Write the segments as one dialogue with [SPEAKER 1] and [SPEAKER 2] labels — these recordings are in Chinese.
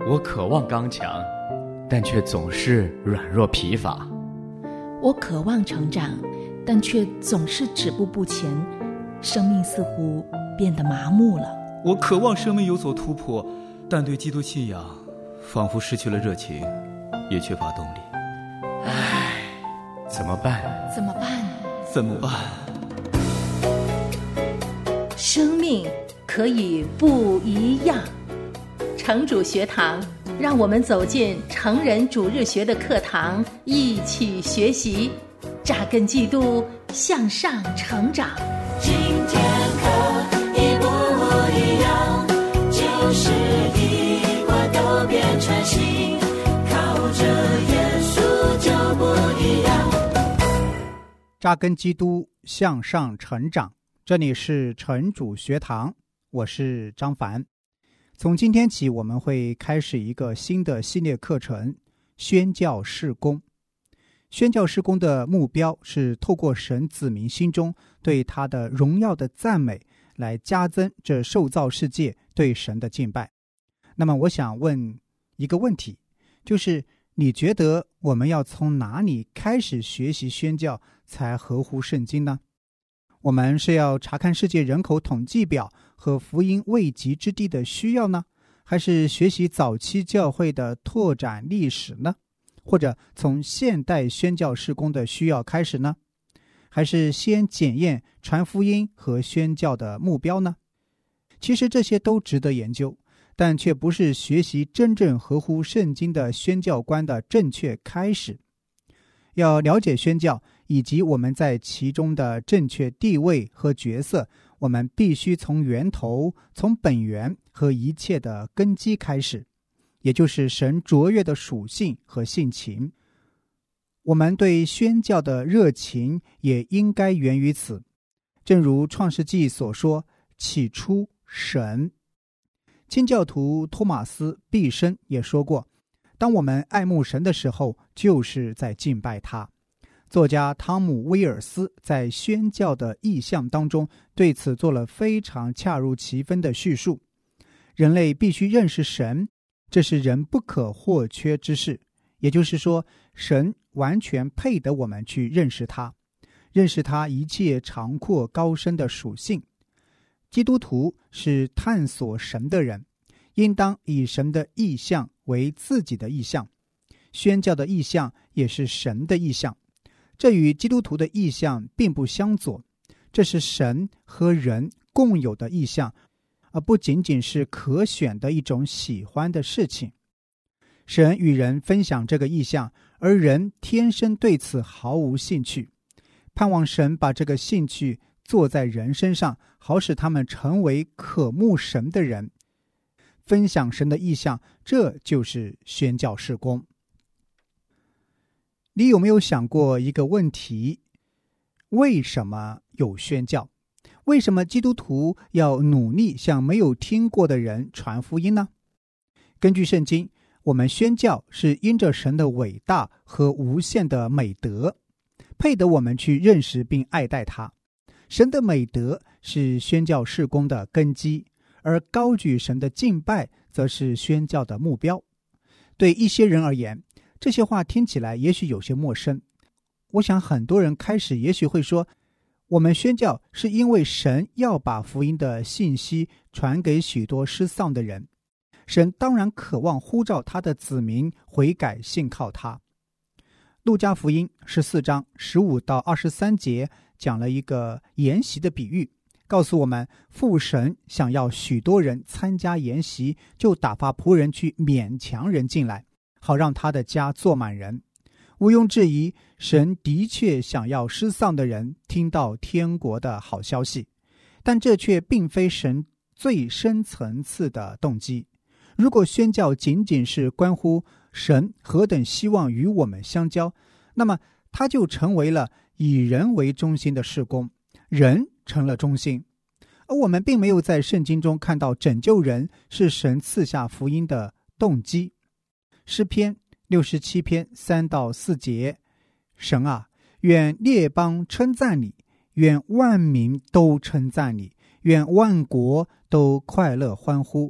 [SPEAKER 1] 我渴望刚强，但却总是软弱疲乏。
[SPEAKER 2] 我渴望成长，但却总是止步不前，生命似乎变得麻木了。
[SPEAKER 3] 我渴望生命有所突破，但对基督信仰仿佛失去了热情，也缺乏动力。
[SPEAKER 1] 唉，怎么办？
[SPEAKER 2] 怎么办？
[SPEAKER 3] 怎么办？
[SPEAKER 2] 生命可以不一样。城主学堂，让我们走进成人主日学的课堂，一起学习，扎根基督，向上成长。
[SPEAKER 4] 今天可以不一样，就是一块都变成新，靠着耶稣就不一样。
[SPEAKER 5] 扎根基督，向上成长。这里是城主学堂，我是张凡。从今天起，我们会开始一个新的系列课程——宣教事工。宣教事工的目标是透过神子民心中对他的荣耀的赞美，来加增这受造世界对神的敬拜。那么我想问一个问题，就是你觉得我们要从哪里开始学习宣教才合乎圣经呢？我们是要查看世界人口统计表和福音未及之地的需要呢，还是学习早期教会的拓展历史呢？或者从现代宣教事工的需要开始呢？还是先检验传福音和宣教的目标呢？其实这些都值得研究，但却不是学习真正合乎圣经的宣教观的正确开始。要了解宣教以及我们在其中的正确地位和角色，我们必须从源头、从本源和一切的根基开始，也就是神卓越的属性和性情。我们对宣教的热情也应该源于此。正如创世纪所说，起初神。清教徒托马斯毕生也说过，当我们爱慕神的时候，就是在敬拜他。作家汤姆·威尔斯在宣教的意象当中对此做了非常恰如其分的叙述。人类必须认识神，这是人不可或缺之事。也就是说，神完全配得我们去认识他，认识他一切长阔高深的属性。基督徒是探索神的人，应当以神的意象为自己的意象。宣教的意象也是神的意象，这与基督徒的意象并不相左，这是神和人共有的意象，而不仅仅是可选的一种喜欢的事情。神与人分享这个意象，而人天生对此毫无兴趣，盼望神把这个兴趣做在人身上，好使他们成为渴慕神的人，分享神的意象，这就是宣教事工。你有没有想过一个问题？为什么有宣教？为什么基督徒要努力向没有听过的人传福音呢？根据圣经，我们宣教是因着神的伟大和无限的美德，配得我们去认识并爱戴他。神的美德是宣教事工的根基，而高举神的敬拜则是宣教的目标。对一些人而言，这些话听起来也许有些陌生。我想很多人开始也许会说，我们宣教是因为神要把福音的信息传给许多失丧的人，神当然渴望呼召他的子民悔改信靠他。路加福音14章15到23节讲了一个筵席的比喻，告诉我们父神想要许多人参加筵席，就打发仆人去勉强人进来，好让他的家坐满人。毋庸置疑，神的确想要失丧的人听到天国的好消息，但这却并非神最深层次的动机。如果宣教仅仅是关乎神何等希望与我们相交，那么它就成为了以人为中心的事工，人成了中心。而我们并没有在圣经中看到拯救人是神赐下福音的动机。诗篇67篇3到4节，神啊，愿列邦称赞你，愿万民都称赞你，愿万国都快乐欢呼，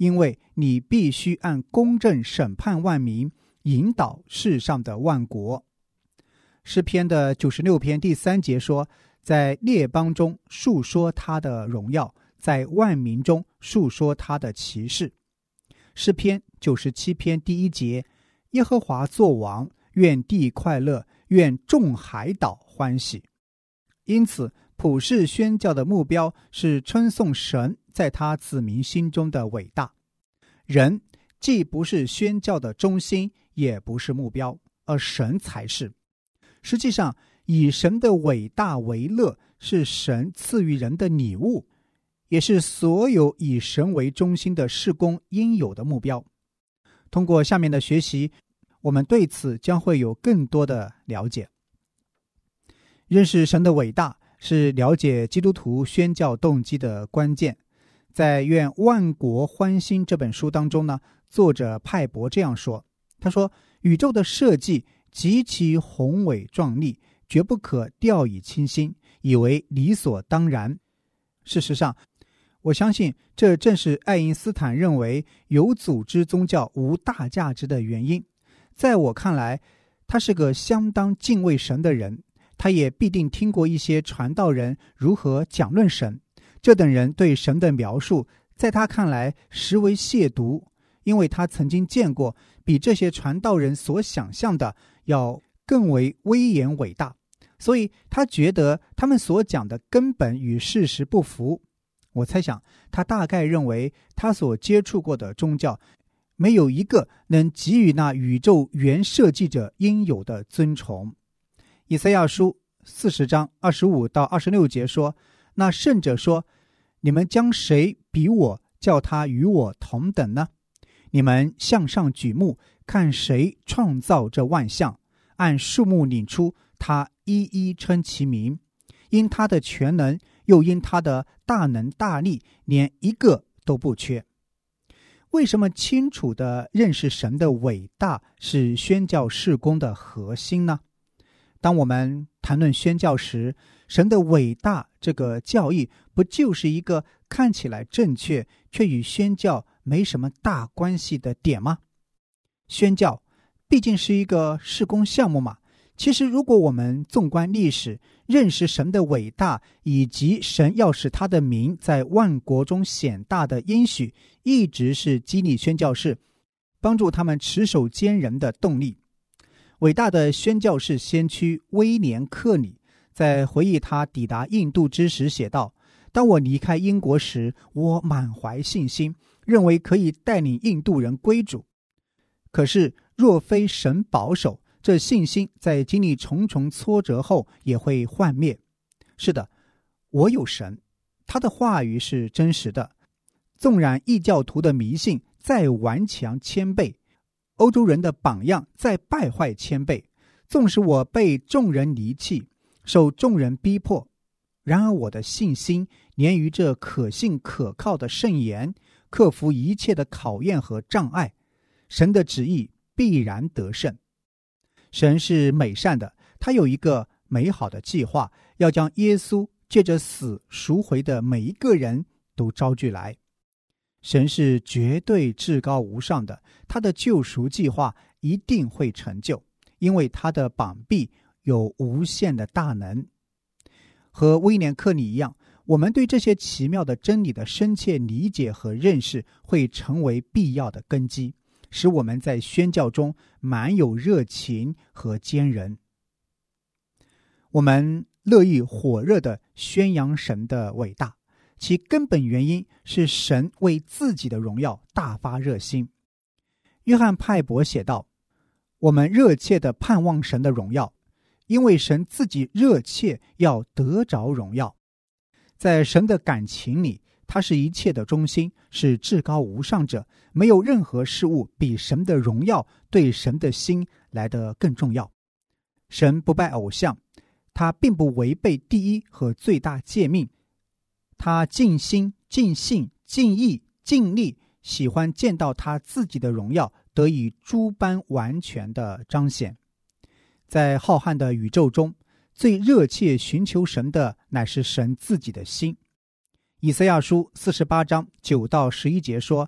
[SPEAKER 5] 因为你必须按公正审判万民，引导世上的万国。诗篇的96篇第3节说，在列邦中述说他的荣耀，在万民中述说他的奇事。诗篇97篇第1节，耶和华作王，愿地快乐，愿众海岛欢喜。因此普世宣教的目标是称颂神在他子民心中的伟大。人既不是宣教的中心，也不是目标，而神才是。实际上，以神的伟大为乐，是神赐予人的礼物，也是所有以神为中心的事工应有的目标。通过下面的学习，我们对此将会有更多的了解。认识神的伟大是了解基督徒宣教动机的关键。在《愿万国欢欣》这本书当中呢，作者派伯这样说，他说，宇宙的设计极其宏伟壮丽，绝不可掉以轻心，以为理所当然。事实上，我相信这正是爱因斯坦认为有组织宗教无大价值的原因。在我看来，他是个相当敬畏神的人，他也必定听过一些传道人如何讲论神。这等人对神的描述，在他看来实为亵渎，因为他曾经见过比这些传道人所想象的要更为威严伟大，所以他觉得他们所讲的根本与事实不符。我猜想他大概认为他所接触过的宗教没有一个能给予那宇宙原设计者应有的尊崇。以赛亚书40章25到26节说，那圣者说，你们将谁比我，叫他与我同等呢？你们向上举目，看谁创造这万象，按数目领出，他一一称其名，因他的全能，又因他的大能大力，连一个都不缺。为什么清楚地认识神的伟大是宣教事工的核心呢？当我们谈论宣教时，神的伟大这个教义不就是一个看起来正确却与宣教没什么大关系的点吗？宣教毕竟是一个事工项目嘛。其实如果我们纵观历史，认识神的伟大以及神要使他的名在万国中显大的应许，一直是激励宣教士，帮助他们持守坚韧的动力。伟大的宣教士先驱威廉·克里在回忆他抵达印度之时写道，当我离开英国时，我满怀信心，认为可以带领印度人归主。可是若非神保守，这信心在经历重重挫折后也会幻灭。是的，我有神，他的话语是真实的。纵然异教徒的迷信再顽强千倍，欧洲人的榜样再败坏千倍，纵使我被众人离弃，受众人逼迫，然而我的信心连于这可信可靠的圣言，克服一切的考验和障碍，神的旨意必然得胜。神是美善的，他有一个美好的计划，要将耶稣借着死赎回的每一个人都招聚来。神是绝对至高无上的，他的救赎计划一定会成就，因为他的膀臂有无限的大能。和威廉·克里一样，我们对这些奇妙的真理的深切理解和认识会成为必要的根基，使我们在宣教中满有热情和坚韧。我们乐意火热地宣扬神的伟大，其根本原因是神为自己的荣耀大发热心。约翰派伯写道，我们热切地盼望神的荣耀，因为神自己热切要得着荣耀。在神的感情里，他是一切的中心，是至高无上者，没有任何事物比神的荣耀对神的心来得更重要。神不拜偶像，他并不违背第一和最大诫命，他尽心尽性尽意尽力，喜欢见到他自己的荣耀得以诸般完全的彰显。在浩瀚的宇宙中，最热切寻求神的乃是神自己的心。以赛亚书48章9到11节说，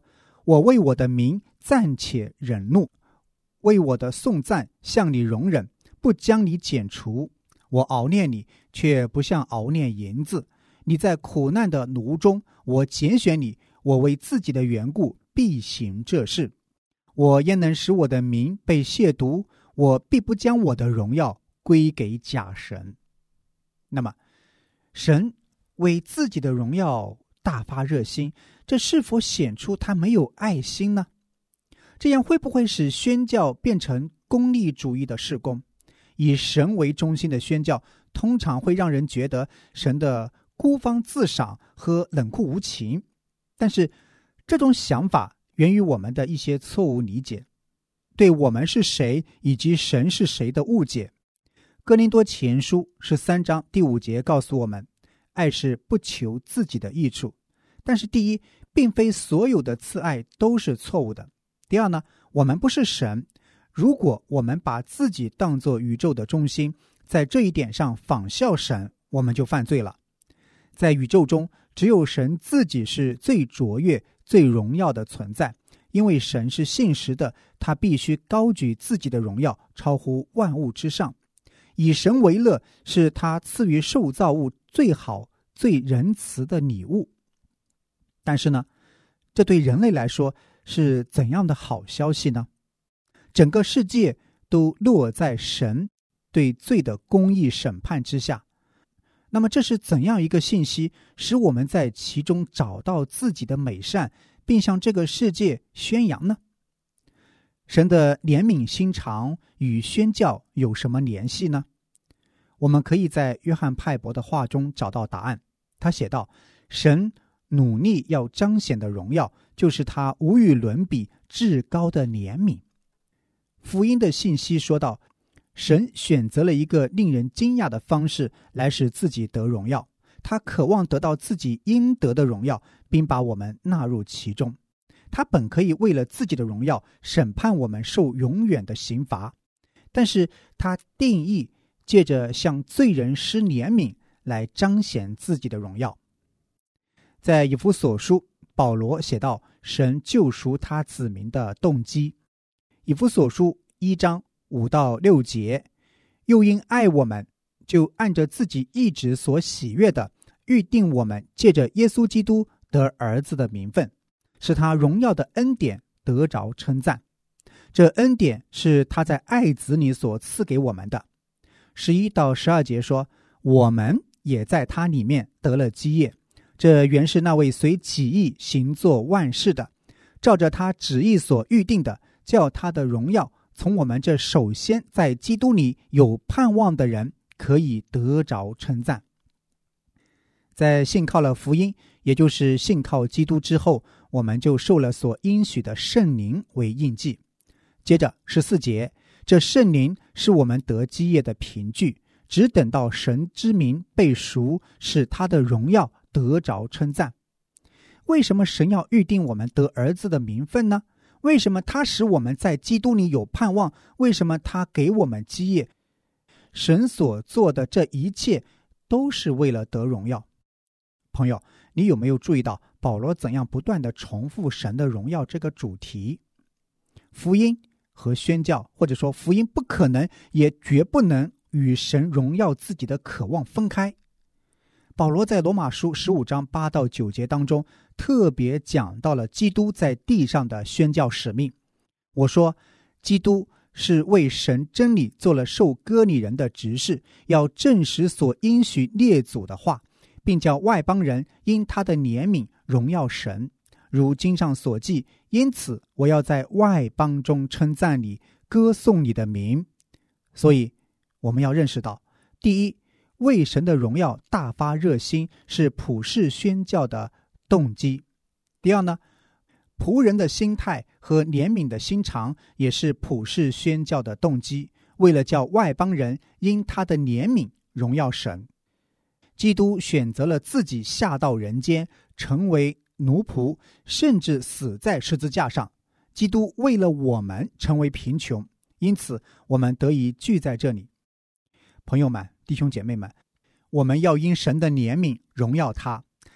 [SPEAKER 5] 我为我的名暂且忍怒，为我的颂赞向你容忍，不将你剪除。我熬炼你，却不像熬炼银子。你在苦难的炉中，我拣选你，我为自己的缘故必行这事。我焉能使我的名被亵渎？我必不将我的荣耀归给假神。那么，神为自己的荣耀大发热心，这是否显出他没有爱心呢？这样会不会使宣教变成功利主义的事工？以神为中心的宣教通常会让人觉得神的孤芳自赏和冷酷无情，但是这种想法源于我们的一些错误理解，对我们是谁以及神是谁的误解。哥林多前书13章第5节告诉我们，爱是不求自己的益处。但是第一，并非所有的自爱都是错误的。第二呢，我们不是神，如果我们把自己当作宇宙的中心，在这一点上仿效神，我们就犯罪了。在宇宙中，只有神自己是最卓越、最荣耀的存在，因为神是信实的，他必须高举自己的荣耀，超乎万物之上。以神为乐，是他赐予受造物最好、最仁慈的礼物。但是呢，这对人类来说是怎样的好消息呢？整个世界都落在神对罪的公义审判之下。那么这是怎样一个信息，使我们在其中找到自己的美善，并向这个世界宣扬呢？神的怜悯心肠与宣教有什么联系呢？我们可以在约翰派伯的话中找到答案。他写道，神努力要彰显的荣耀，就是他无与伦比至高的怜悯。福音的信息说道，神选择了一个令人惊讶的方式来使自己得荣耀，他渴望得到自己应得的荣耀，并把我们纳入其中。他本可以为了自己的荣耀审判我们受永远的刑罚，但是他定义借着向罪人施怜悯来彰显自己的荣耀。在以弗所书，保罗写道神救赎他子民的动机。以弗所书1章5到6节，又因爱我们，就按着自己意志所喜悦的，预定我们借着耶稣基督得儿子的名分，使他荣耀的恩典得着称赞。这恩典是他在爱子里所赐给我们的。11到12节说，我们也在他里面得了基业，这原是那位随己意行作万事的，照着他旨意所预定的，叫他的荣耀从我们这首先在基督里有盼望的人可以得着称赞。在信靠了福音，也就是信靠基督之后，我们就受了所应许的圣灵为印记。接着14节，这圣灵是我们得基业的凭据，只等到神之名被赎，使他的荣耀得着称赞。为什么神要预定我们得儿子的名分呢？为什么他使我们在基督里有盼望？为什么他给我们基业？神所做的这一切都是为了得荣耀。朋友，你有没有注意到保罗怎样不断地重复神的荣耀这个主题？福音和宣教，或者说福音不可能也绝不能与神荣耀自己的渴望分开。保罗在罗马书15章8到9节当中特别讲到了基督在地上的宣教使命。我说，基督是为神真理做了受割礼人的执事，要证实所应许列祖的话，并叫外邦人因他的怜悯荣耀神。如经上所记，因此我要在外邦中称赞你，歌颂你的名。所以我们要认识到，第一，为神的荣耀大发热心是普世宣教的动机。第二呢，仆人的心态和怜悯的心肠也是普世宣教的动机，为了叫外邦人因他的怜悯荣耀神。基督选择了自己下到人间，成为奴仆，甚至死在十字架上。基督为了我们成为贫穷，因此我们得以聚在这里。朋友们，弟兄姐妹们，我们要因神的怜悯荣耀他。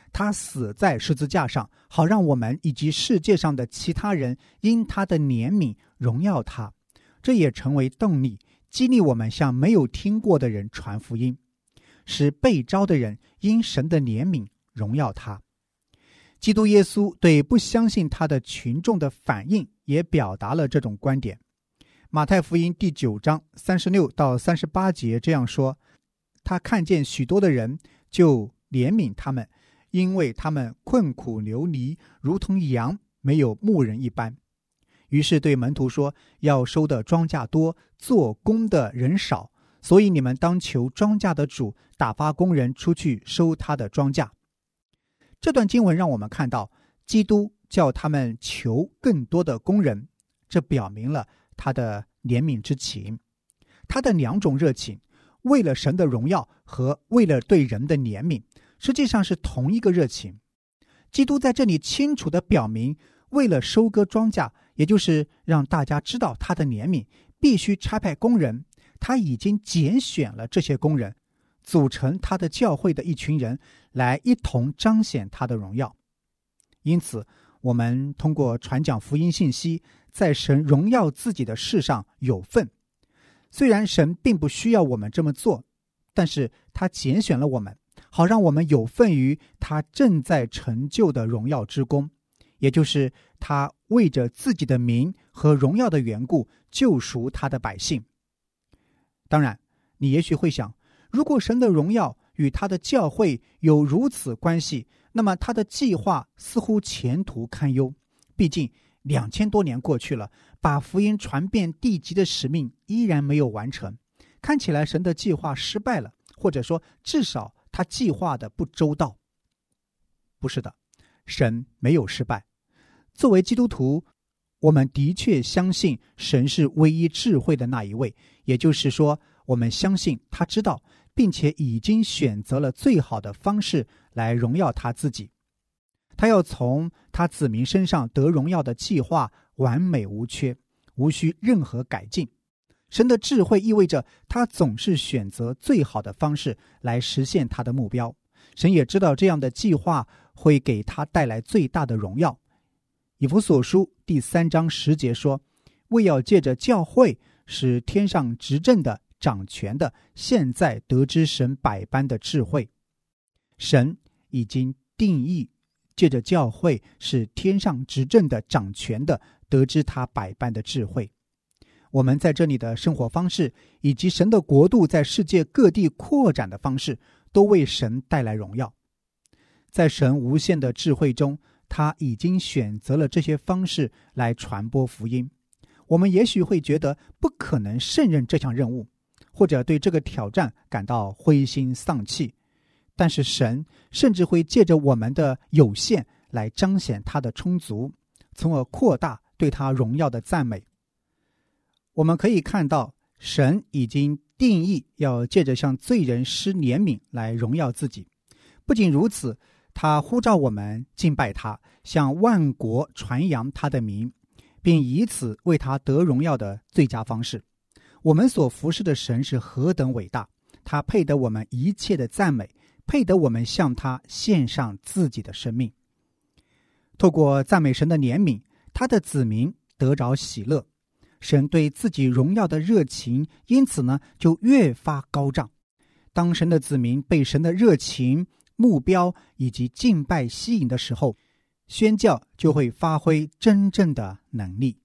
[SPEAKER 5] 他死在十字架上，好让我们以及世界上的其他人因他的怜悯荣耀他。这也成为动力，激励我们向没有听过的人传福音，使被召的人因神的怜悯荣耀他。基督耶稣对不相信他的群众的反应也表达了这种观点。马太福音第9章36到38节这样说：他看见许多的人，就怜悯他们，因为他们困苦流离，如同羊没有牧人一般。于是对门徒说，要收的庄稼多，做工的人少，所以你们当求庄稼的主打发工人出去收他的庄稼。这段经文让我们看到，基督叫他们求更多的工人，这表明了他的怜悯之情。他的2种热情，为了神的荣耀和为了对人的怜悯，实际上是同一个热情。基督在这里清楚地表明，为了收割庄稼，也就是让大家知道他的怜悯，必须差派工人。他已经拣选了这些工人，组成他的教会的一群人，来一同彰显他的荣耀。因此，我们通过传讲福音信息，在神荣耀自己的事上有份。虽然神并不需要我们这么做，但是他拣选了我们，好让我们有份于他正在成就的荣耀之功，也就是他为着自己的名和荣耀的缘故救赎他的百姓。当然，你也许会想，如果神的荣耀与他的教会有如此关系，那么他的计划似乎前途堪忧。毕竟2000多年过去了，把福音传遍地极的使命依然没有完成，看起来神的计划失败了，或者说至少他计划的不周到。不是的，神没有失败。作为基督徒，我们的确相信神是唯一智慧的那一位，也就是说，我们相信他知道并且已经选择了最好的方式来荣耀他自己。他要从他子民身上得荣耀的计划完美无缺，无需任何改进。神的智慧意味着他总是选择最好的方式来实现他的目标。神也知道这样的计划会给他带来最大的荣耀。以弗所书第3章10节说，为要借着教会使天上执政的掌权的现在得知神百般的智慧。神已经定义借着教会使天上执政的掌权的得知他百般的智慧。我们在这里的生活方式以及神的国度在世界各地扩展的方式，都为神带来荣耀。在神无限的智慧中，他已经选择了这些方式来传播福音。我们也许会觉得不可能胜任这项任务，或者对这个挑战感到灰心丧气，但是神甚至会借着我们的有限来彰显他的充足，从而扩大对他荣耀的赞美。我们可以看到，神已经定义要借着向罪人施怜悯来荣耀自己。不仅如此，他呼召我们敬拜他，向万国传扬他的名，并以此为他得荣耀的最佳方式。我们所服侍的神是何等伟大，他配得我们一切的赞美，配得我们向他献上自己的生命。透过赞美神的怜悯，他的子民得着喜乐，神对自己荣耀的热情因此呢就越发高涨。当神的子民被神的热情、目标以及敬拜吸引的时候，宣教就会发挥真正的能力。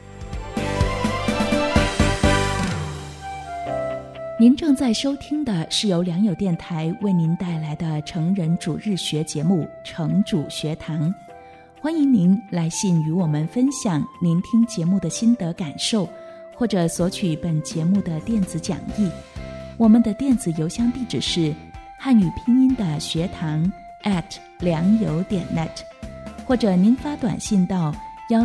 [SPEAKER 6] 您正在收听的是由良友电台为您带来的成人主日学节目《成主学堂》。欢迎您来信与我们分享您听节目的心得感受，或者索取本节目的电子讲义。我们的电子邮箱地址是汉语拼音的学堂良友.net， 或者您发短信到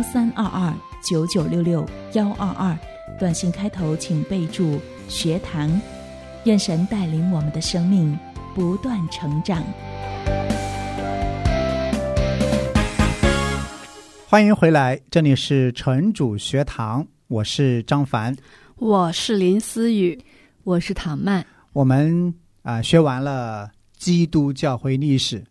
[SPEAKER 6] 13229966-122，短信开头请备注学堂。愿神带领我们的生命不断成长。
[SPEAKER 5] 欢迎回来，这里是城主学堂，我是张凡，
[SPEAKER 7] 我是林思雨，我是唐曼。
[SPEAKER 5] 我们学完了基督教会历史，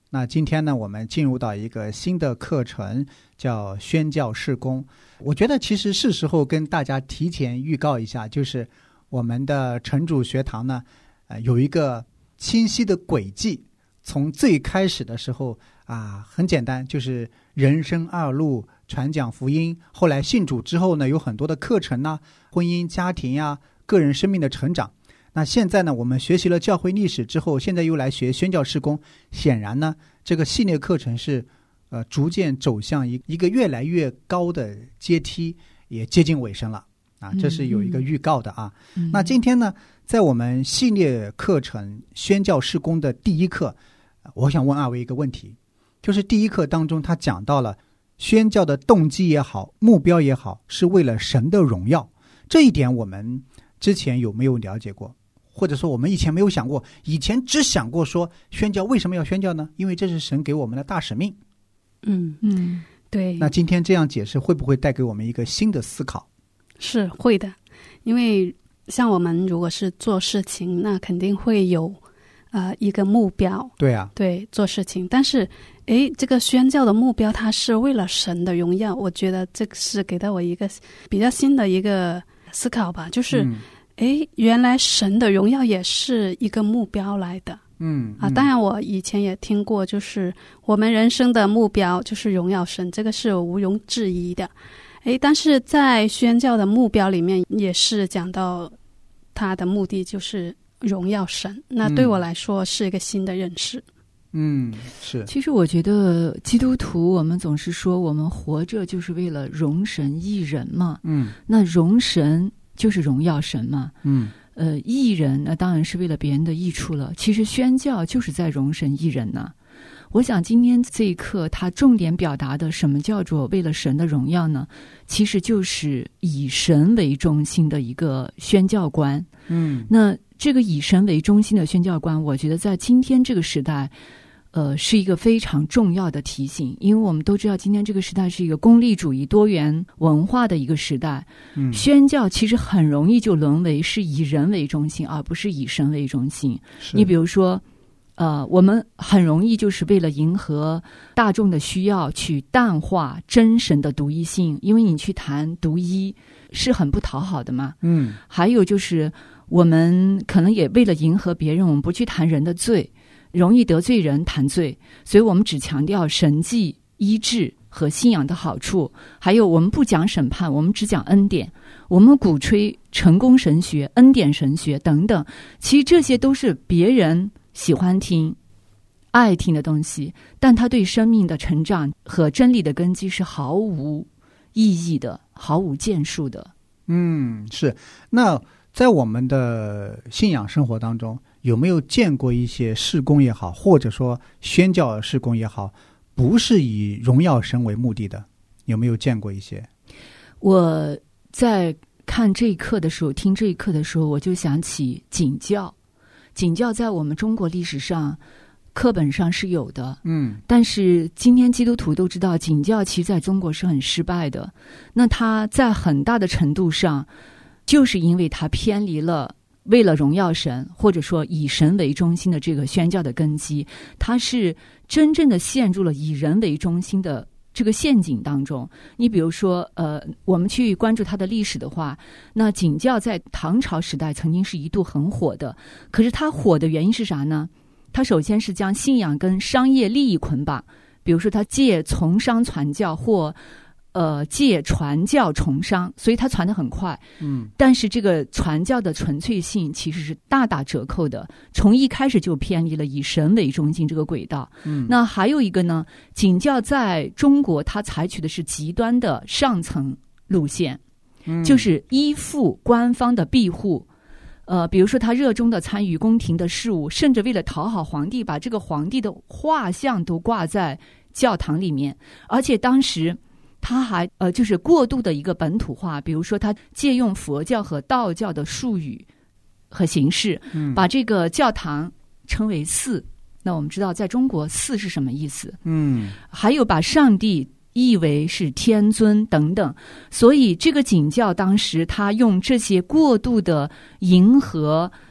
[SPEAKER 5] 那今天呢，我们进入到一个新的课程，叫宣教事工。我觉得其实是时候跟大家提前预告一下，就是我们的城主学堂呢，有一个清晰的轨迹。从最开始的时候很简单，就是人生二路，传讲福音。后来信主之后呢，有很多的课程呢，婚姻家庭呀，个人生命的成长。那现在呢，我们学习了教会历史之后，现在又来学宣教事工。显然呢，这个系列课程是逐渐走向一个越来越高的阶梯，也接近尾声了这是有一个预告的那今天呢，在我们系列课程宣教事工的第一课，我想问二位一个问题，就是第一课当中他讲到了宣教的动机也好，目标也好，是为了神的荣耀。这一点我们之前有没有了解过？或者说我们以前没有想过，以前只想过说宣教为什么要宣教呢？因为这是神给我们的大使命。
[SPEAKER 7] 对。
[SPEAKER 5] 那今天这样解释会不会带给我们一个新的思考？
[SPEAKER 7] 是会的，因为像我们如果是做事情，那肯定会有一个目标。
[SPEAKER 5] 对啊，
[SPEAKER 7] 对，做事情。但是这个宣教的目标它是为了神的荣耀，我觉得这是给到我一个比较新的一个思考吧，就是原来神的荣耀也是一个目标来的。当然我以前也听过，就是我们人生的目标就是荣耀神，这个是毋庸置疑的。但是在宣教的目标里面也是讲到他的目的就是荣耀神，那对我来说是一个新的认识。
[SPEAKER 5] 是。
[SPEAKER 8] 其实我觉得基督徒我们总是说我们活着就是为了荣神益人嘛，那荣神就是荣耀神嘛，益人那当然是为了别人的益处了。其实宣教就是在荣神益人呢。我想今天这一课它重点表达的什么叫做为了神的荣耀呢？其实就是以神为中心的一个宣教观。那这个以神为中心的宣教观，我觉得在今天这个时代是一个非常重要的提醒。因为我们都知道今天这个时代是一个功利主义多元文化的一个时代，宣教其实很容易就沦为是以人为中心而不是以神为中心。你比如说我们很容易就是为了迎合大众的需要去淡化真神的独一性，因为你去谈独一是很不讨好的嘛。还有就是我们可能也为了迎合别人，我们不去谈人的罪，容易得罪人谈罪，所以我们只强调神迹医治和信仰的好处，还有我们不讲审判，我们只讲恩典，我们鼓吹成功神学、恩典神学等等。其实这些都是别人喜欢听爱听的东西，但它对生命的成长和真理的根基是毫无意义的，毫无建树的。
[SPEAKER 5] 是。那在我们的信仰生活当中，有没有见过一些事工也好，或者说宣教事工也好，不是以荣耀神为目的的？有没有见过一些？
[SPEAKER 8] 我在看这一课的时候，听这一课的时候，我就想起景教。景教在我们中国历史上课本上是有的，但是今天基督徒都知道景教其实在中国是很失败的。那它在很大的程度上就是因为它偏离了为了荣耀神或者说以神为中心的这个宣教的根基，它是真正的陷入了以人为中心的这个陷阱当中。你比如说我们去关注它的历史的话，那景教在唐朝时代曾经是一度很火的，可是它火的原因是啥呢？它首先是将信仰跟商业利益捆绑，比如说它借从商传教或借传教从商，所以它传得很快。但是这个传教的纯粹性其实是大打折扣的，从一开始就偏离了以神为中心这个轨道。那还有一个呢，景教在中国它采取的是极端的上层路线，就是依附官方的庇护。比如说他热衷的参与宫廷的事务，甚至为了讨好皇帝，把这个皇帝的画像都挂在教堂里面。而且当时他还就是过度的一个本土化，比如说他借用佛教和道教的术语和形式，把这个教堂称为寺。那我们知道在中国寺是什么意思？还有把上帝意为是天尊等等。所以这个景教当时他用这些过度的迎合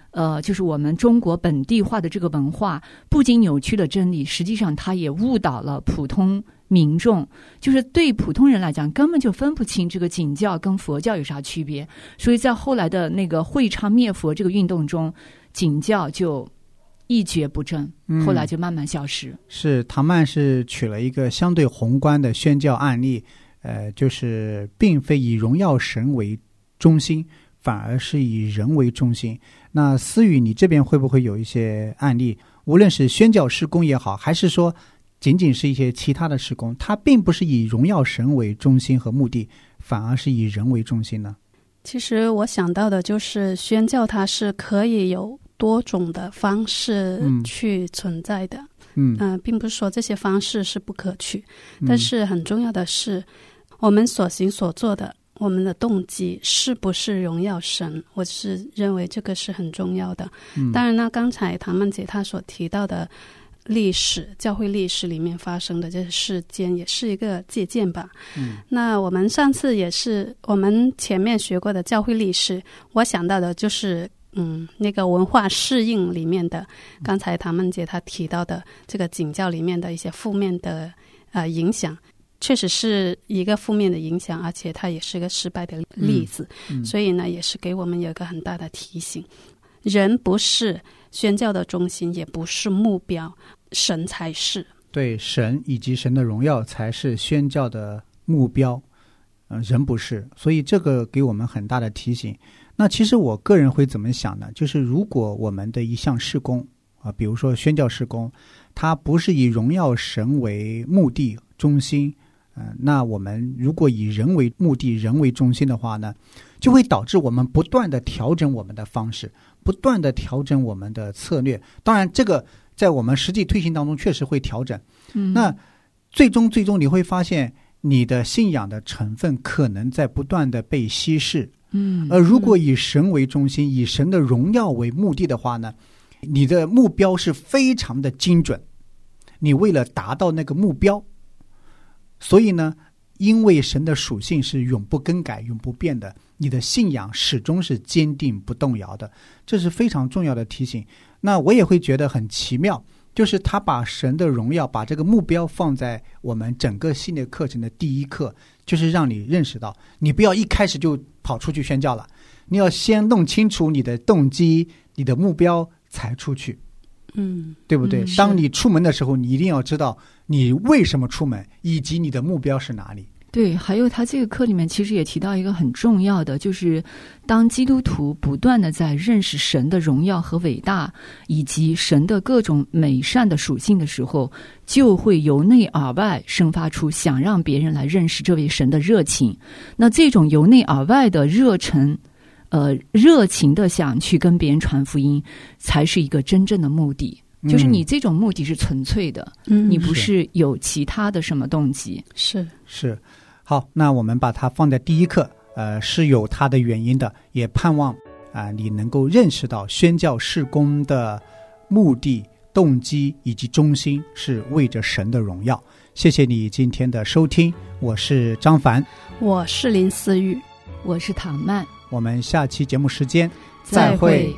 [SPEAKER 8] 就是我们中国本地化的这个文化，不仅扭曲了真理，实际上它也误导了普通民众，就是对普通人来讲根本就分不清这个景教跟佛教有啥区别。所以在后来的那个会昌灭佛这个运动中，景教就一蹶不振，后来就慢慢消失。
[SPEAKER 5] 是唐曼是取了一个相对宏观的宣教案例，就是并非以荣耀神为中心，反而是以人为中心。那思雨，你这边会不会有一些案例，无论是宣教事工也好，还是说仅仅是一些其他的事工，它并不是以荣耀神为中心和目的，反而是以人为中心呢？
[SPEAKER 7] 其实我想到的就是宣教它是可以有多种的方式去存在的，并不是说这些方式是不可取，但是很重要的是我们所行所做的，我们的动机是不是荣耀神，我是认为这个是很重要的。当然呢，刚才唐曼姐她所提到的历史，教会历史里面发生的这些事件也是一个借鉴吧。那我们上次也是我们前面学过的教会历史，我想到的就是那个文化适应里面的，刚才唐曼姐她提到的这个景教里面的一些负面的影响，确实是一个负面的影响，而且它也是一个失败的例子。所以呢，也是给我们有一个很大的提醒，人不是宣教的中心，也不是目标，神才是。
[SPEAKER 5] 对，神以及神的荣耀才是宣教的目标，人不是。所以这个给我们很大的提醒。那其实我个人会怎么想呢？就是如果我们的一项事工比如说宣教事工，它不是以荣耀神为目的中心，那我们如果以人为目的、人为中心的话呢，就会导致我们不断的调整我们的方式，不断的调整我们的策略。当然这个在我们实际推行当中确实会调整，那最终你会发现你的信仰的成分可能在不断的被稀释。而如果以神为中心，以神的荣耀为目的的话呢，你的目标是非常的精准，你为了达到那个目标，所以呢，因为神的属性是永不更改、永不变的，你的信仰始终是坚定不动摇的，这是非常重要的提醒。那我也会觉得很奇妙，就是他把神的荣耀，把这个目标放在我们整个系列课程的第一课，就是让你认识到，你不要一开始就跑出去宣教了，你要先弄清楚你的动机、你的目标才出去。对不对？当你出门的时候，你一定要知道你为什么出门，以及你的目标是哪里。
[SPEAKER 8] 对，还有他这个课里面其实也提到一个很重要的，就是当基督徒不断的在认识神的荣耀和伟大，以及神的各种美善的属性的时候，就会由内而外生发出想让别人来认识这位神的热情。那这种由内而外的热忱，热情的想去跟别人传福音，才是一个真正的目的。就是你这种目的是纯粹的，你不是有其他的什么动机。
[SPEAKER 5] 是。好，那我们把它放在第一课，是有它的原因的，也盼望你能够认识到宣教事工的目的、动机以及中心是为着神的荣耀。谢谢你今天的收听，我是张凡，
[SPEAKER 7] 我是林思玉，
[SPEAKER 8] 我是唐曼，
[SPEAKER 5] 我们下期节目时间
[SPEAKER 8] 再会。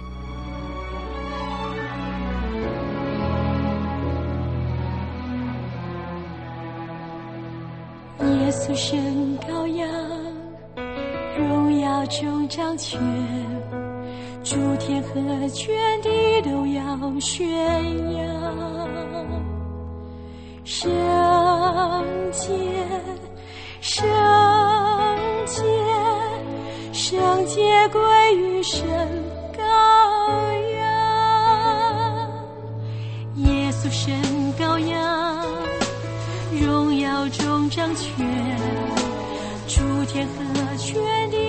[SPEAKER 4] 耶稣神羔羊，荣耀中掌权，诸天和全地都要宣扬。圣洁，圣洁，圣洁归于神羔羊。耶稣神羔羊，荣耀中掌权，诸天和全地